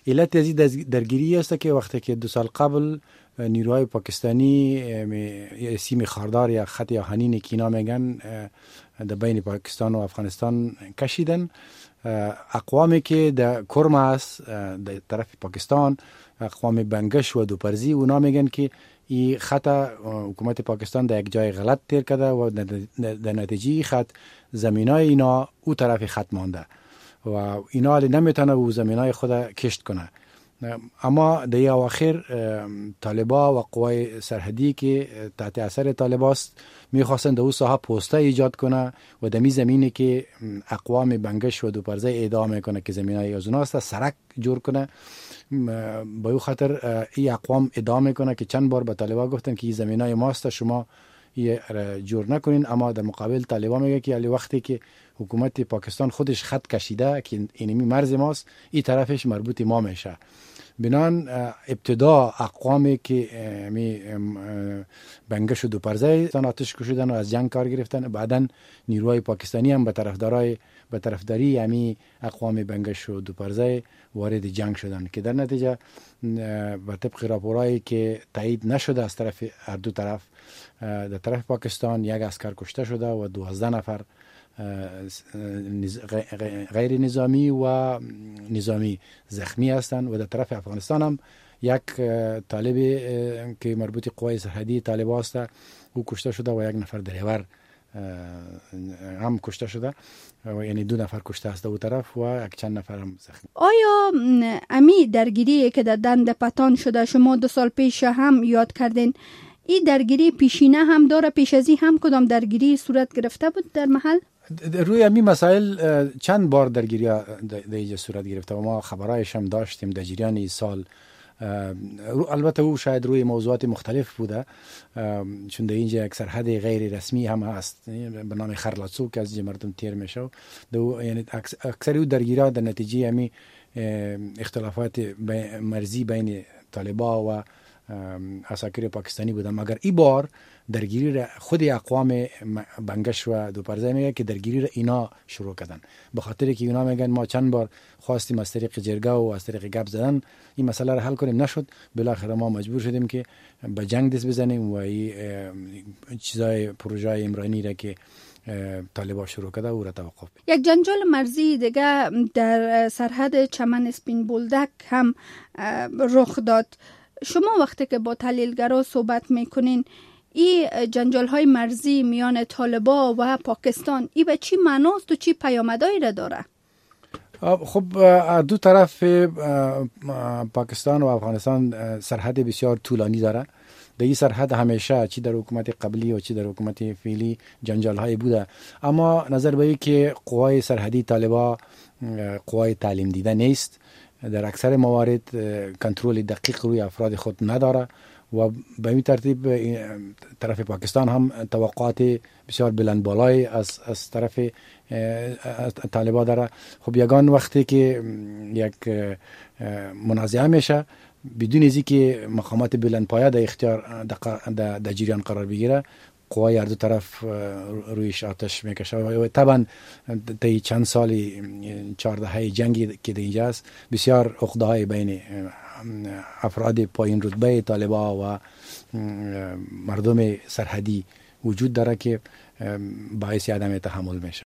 علت از درگیری است که وقتی که 2 سال قبل نیروهای پاکستانی سیم خاردار یا خط آهنین که اینا میگن در بین پاکستان و افغانستان کشیدن، اقوامی که در کرم است در طرف پاکستان، اقوام بنگش و دوپرزی، اونا میگن که این خط حکومت پاکستان در یک جای غلط تیر کرده و در نتیجه خط زمینای اینا او طرف خط مانده و اینا نمیتونه او زمینای خود کشت کنه. اما در اواخر طالبا و قوای سرحدی که تحت اثر طالباست میخواستند در او ساحه پوسته ایجاد کنه و در می زمینی که اقوام بنگش و دوپرزه ادعا میکنه که زمینای از اوناست سرک جور کنه. با او خاطر این اقوام ادعا میکنه که چند بار به طالبا گفتن که این زمینای ماست، شما یه جور نکنین، اما در مقابل طالبا میگه که علی وقتی که حکومت پاکستان خودش خط کشیده که اینمی مرز ماست، این طرفش مربوط ما میشه. بنان ابتدا اقوامی که بنگش و دوپرزه آتش کشیدن و از جنگ کار گرفتن، بعدن نیروهای پاکستانی هم به طرفداری امی اقوام بنگش و دوپرزه وارد جنگ شدن که در نتیجه به طبق راپورایی که تایید نشده از طرف هر دو طرف، در طرف پاکستان 1 عسکر کشته شده و 12 نفر غیر نظامی و نظامی زخمی هستند و در طرف افغانستان هم یک طالب که مربوط قوای سرحدی طالب است او کشته شده و 1 نفر دریور هم کشته شده و یعنی 2 نفر کشته است در طرف و یک چند نفر هم زخمی. آیا امی درگیری که در دند پتان شده شما 2 سال پیش هم یاد کردین، این درگیری پیشینه هم داره؟ پیش ازی هم کدام درگیری صورت گرفته بود در محل؟ روی امی مسائل چند بار درگیری در اینجا صورت گرفته و ما خبرایش هم داشتیم در جریان این سال. البته او شاید روی موضوعات مختلف بوده، چون در اینجا یک سرحد غیر رسمی هم هست به نام خرلاتسو که از اینجا مردم تیر میشه. یعنی اکثر او درگیری در نتیجه امی اختلافات مرزی بین طالبا و عساکر پاکستانی بودن. مگر این بار درگیری را خود اقوام بنگش و دوپرزه میگه که درگیری را اینا شروع کردن، به خاطر که اینا میگن ما چند بار خواستیم از طریق جرگه و از طریق گپ زدن این مسئله را حل کنیم، نشد، بالاخره ما مجبور شدیم که به جنگ دست بزنیم و این چیزای پروژه عمرانی را که طالبا شروع کرده او را توقف. یک جنجال مرزی دیگه در سرحد چمن اسپین بولدک هم رخ داد. شما وقتی که با تحلیلگرا صحبت میکنین، این جنجال های مرزی میان طالبا و پاکستان ای به چی معناست و چی پیامدایی را داره؟ خب دو طرف پاکستان و افغانستان سرحد بسیار طولانی داره. در این سرحد همیشه چی در حکومت قبلی و چی در حکومت فعلی جنجال های بوده، اما نظر به این که قوای سرحدی طالبا قوای تعلیم دیده نیست، در اکثر موارد کنترل دقیق روی افراد خود نداره و به این ترتیب طرف پاکستان هم توقعات بسیار بلند بالای از طرف طالبا داره. خب یگان وقتی که یک منازعه میشه بدون از اینکه مقامات بلند پایه در اختیار در جریان قرار بگیره، قوای هر دو طرف رویش آتش میکشه و طبعا طی چند سالی 14 جنگی که اینجا است بسیار عقده های بین افراد پایین رتبه طالبا و مردم سرحدی وجود داره که باعث عدم تحمل میشه.